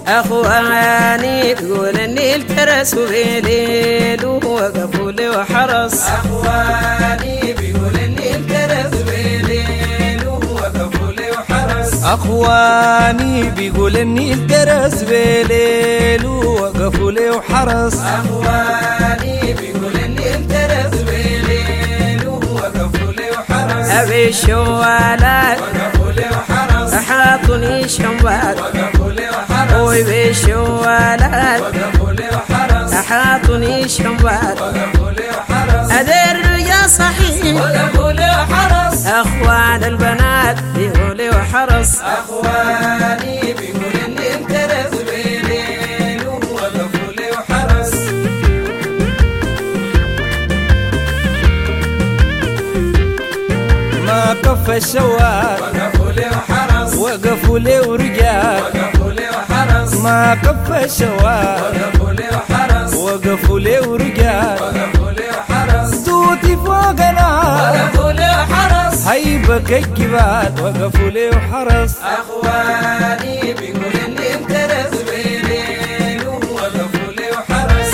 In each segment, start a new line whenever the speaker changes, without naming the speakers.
أخواني بيقول النيل ترس بليل ووقفوا لي وحرس.
أخواني بيقول النيل ترس بليل ووقفوا لي وحرس.
أخواني بيقول النيل ترس بليل ووقفوا لي وحرس.
أخواني بيقول النيل ترس بليل ووقفوا لي وحرس.
أبي الشوالات
وقفوا لي وحرس.
حاطني شمبات
وقفوا لي وحرس.
ويبي الشوالات
وقفوا لي وحرس.
حاطني شمبات
وقفوا لي وحرس.
أدر يا صحيح
وقفوا لي وحرس.
أخوان البنات بيقولي وحرس.
أخواني بيقول النيل ترس بليل ووقفوا لي وحرس.
ما كف الشوال
وقفوا لي وحرس.
وقفوا لي ورجال.
وقفوا لي وحرس.
ما كف الشوال
وقفوا لي وحرس.
وقفوا لي ورجال.
وقفوا لي وحرس.
توتي فوقنا
وقفوا لي وحرس.
هيبك الجبال وقفوا لي وحرس.
أخواني بيقول النيل ترس بليل ووقفوا لي وحرس.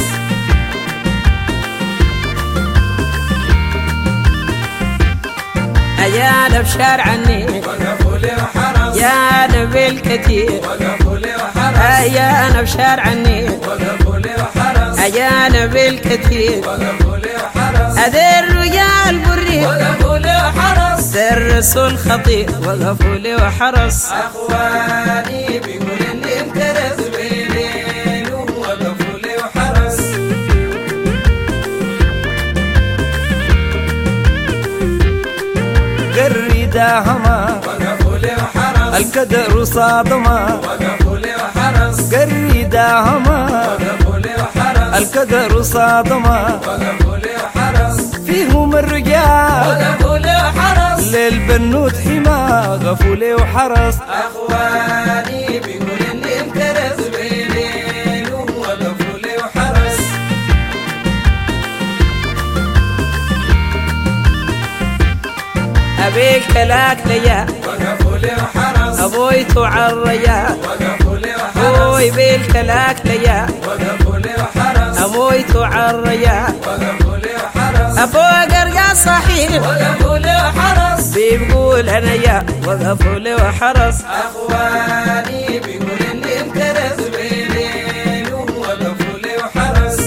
أيانا بشارع النيل
وقفوا لي وحرس.
يا نبي الكثير
وقفوا لي وحرس.
أيانا بشارع النيل
وقفوا لي وحرس.
يا نبي الكثير
وقفوا لي وحرس.
أذر يا البري
وقفوا لي وحرس.
درس الخطير وقفوا لي وحرس.
أخواني بيقول النيل ترس بليل ووقفوا لي وحرس.
قريدا هما
وقفوا لي وحرس.
الكدر صادما.
وقفوا لي وحرس.
قريدا هما
وقفوا لي وحرس.
الكدر صادما.
وقفوا لي وحرس.
فيهم الرجال
وقفوا لي وحرس.
للبنوت حما وقفوا لي وحرس.
أخواني بيقول النيل ترس بليل ووقفوا لي وحرس.
أبيك كلاك ليا
وقفوا لي وحرس.
أبوي تعريا
وقفوا لي وحرس.
أبوي بالكلاك ليا
وقفوا لي وحرس.
أبوي تعريا
وقفوا لي وحرس.
أفوق أرقى صحيح
وقفوا لي وحرس.
بيقول أنا يا وقفوا لي وحرس.
أخواني بيقول النيل ترس بليل ووقفوا لي وحرس.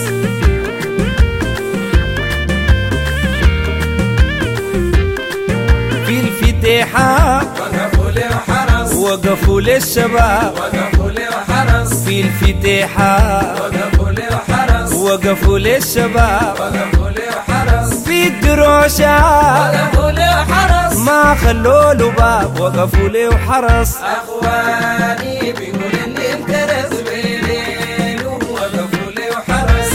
في الفتيحة
وقفوا لي وحرس.
وقفوا لي الشباب.
وقفوا لي وحرس.
في الفتيحة
وقفوا لي وحرس.
وقفوا لي الشباب.
وقفوا لي وحرس.
في الدروشة
وقفوا لي وحرس.
ما خلوا له باب وقفوا لي وحرس.
أخواني بيقول النيل ترس بليل ووقفوا لي وحرس.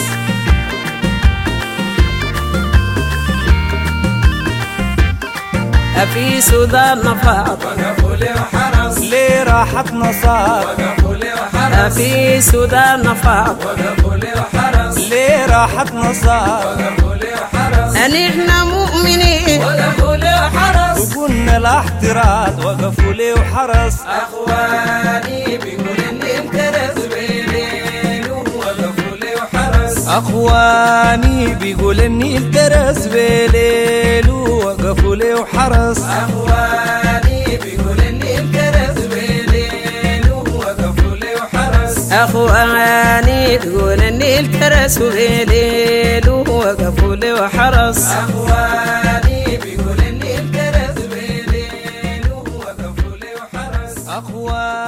في سودان نفاض
وقفوا لي وحرس.
ليه راحت نصار.
وقفوا لي وحرس.
في سودان نفاض
وقفوا لي وحرس.
ليه راحت نصار.
وقفوا لي وحرس.
نحن مؤمنين
وقفوا لي وحرس.
وقلنا الاحتراز وقفوا لي وحرس.
أخواني بيقول النيل ترس بليل ووقفوا لي وحرس.
اخواني بيقول النيل ترس بليل ووقفوا لي وحرس.
أخواني بيقول النيل ترس بليل ووقفوا لي وحرس.
أخواني بيقول النيل ترس بليل ووقفوا لي وحرس.
أخواني بيقول النيل ترس بليل ووقفوا لي وحرس.
أخواني